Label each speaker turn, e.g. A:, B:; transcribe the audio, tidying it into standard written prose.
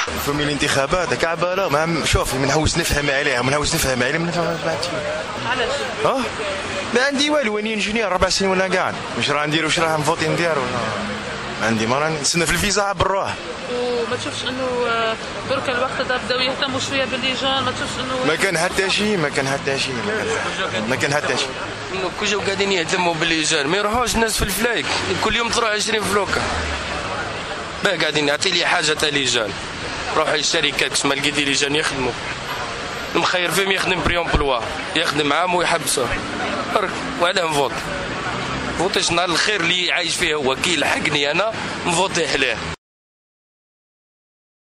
A: فمي الانتخابات هكا عبالة ما شوف منحوس نفهم عليها منحوس نفهم عليها من
B: علاش؟
A: ما عندي والو وين انجينير 4 سنين ولا قاعد واش راه ندير واش راه نفوتي ندير ولا ما عندي ما راني نستنى في الفيزا بالروح.
B: وما تشوفش انه درك الوقت هذا بداو يهتموا شويه باللجان؟ ما تشوفش انه
A: ما كان حتى شيء
C: انه كل جاو قاعدين يهتموا باللجان ما يروحوش الناس في الفلايك كل يوم تروح 20 فلوكه باه قاعدين يعطي لي حاجه تاع لجان روح الشركات كش ما لقيتي لجان يخدموا المخير فيهم يخدم بريون بلوا يخدم عام ويحبسوه برك وعلاه نفوت فوتيش نهار الخير اللي عايش فيه هو كي يلحقني انا نفوتي عليه.